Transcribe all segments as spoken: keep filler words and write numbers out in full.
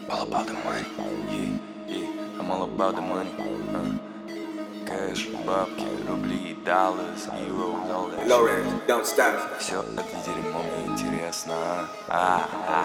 All about the money, yeah, yeah, I'm all about the money, uh. Кэш, бабки, рубли, dollars, euros, all that. Lauren, don't stop. Все это дерьмо мне интересно, а, а,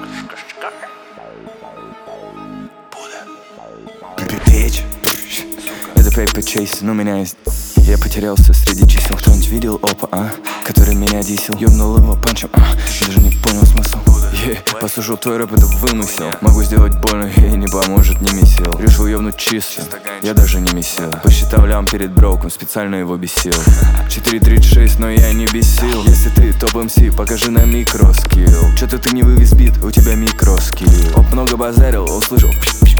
Будда. Печь. Это Paper Chase, но меня есть. Я потерялся среди чисел. Кто-нибудь видел опа, а? Который меня дисел. Ёбнул его панчем, а? Даже не понял смысл. Yeah. Послушал твой рэп, это вымысел. Могу сделать больно, ей не поможет ни месил. Решил ёбнуть числа, я даже не месил. Посчитал лям перед броком, специально его бесил. Четыре тридцать шесть, но я не бесил. Если ты топ эм си, покажи на микроскилл. Чё-то ты не вывез бит, у тебя микроскилл. Оп, много базарил, услышал.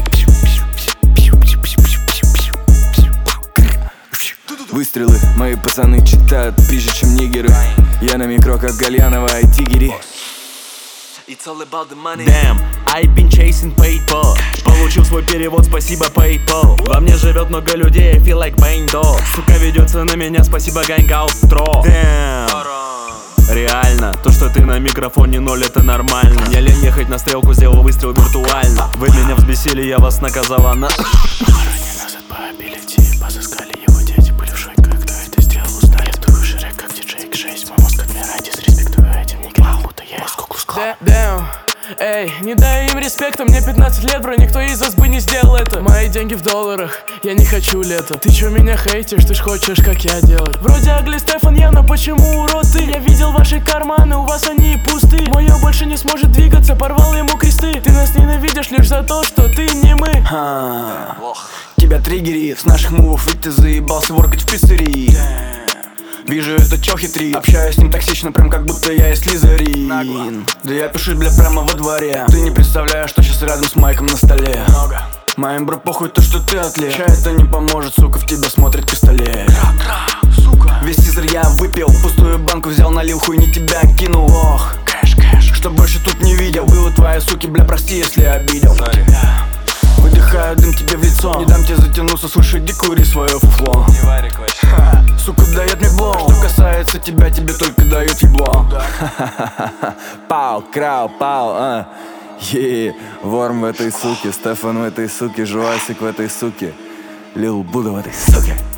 Выстрелы, мои пацаны читают пизже, чем нигеры. Я на микро, как Гальянова и Тигери. It's all about the money. Damn, I've been chasing paper. Получил свой перевод, спасибо PayPal. Во мне живет много людей, I feel like paying dog. Сука ведется на меня, спасибо Ганька Устро. Damn. Реально, то, что ты на микрофоне ноль, это нормально. Не лень ехать на стрелку, сделал выстрел виртуально. Вы меня взбесили, я вас наказала на... Пару дней назад по абилити позыскали его дети. Были в шоке, кто это сделал, узнали. Я тую Шрек, как диджей икс шесть. Мой мозг как Мирадис, респектую этим нигерам, будто я из Куклус Клан. Damn, эй, не дай им респекта, мне пятнадцать лет, бро, никто из вас бы не сделал это. Мои деньги в долларах, я не хочу лето. Ты чё меня хейтишь, ты ж хочешь, как я делать. Вроде Агли Стефан, я, но почему урод ты? Я видел ваши карманы, у вас они пусты. Моё больше не сможет двигаться, порвал ему кресты. Ты нас ненавидишь лишь за то, что ты не мы. а, Тебя триггерит, с наших мувов ведь ты заебался воркать в пиццерии. Вижу, это чё хитрит. Общаюсь с ним токсично, прям как будто я и Слизерин. Да я пишу, бля, прямо во дворе. Ты не представляешь, что сейчас рядом с майком на столе. Моим бро похуй то, что ты атлет. Ща это не поможет, сука, в тебя смотрит пистолет. Весь тизер я выпил, пустую банку взял, налил, хуй не тебя кинул. Ох, кэш, кэш, что больше тут не видел. Было твои суки, бля, прости, если обидел. Выдыхаю дым тебе в лицо. Не дам тебе затянуться, слушай, иди кури свое фуфло. Не варик вообще. Сука дает мне блоу. Что касается тебя, тебе только дают ебло. Пау, крау, пау, а. Е, Ворм в этой суке, Стефан в этой суке, Жуасик в этой суке, Лил Будда в этой суке.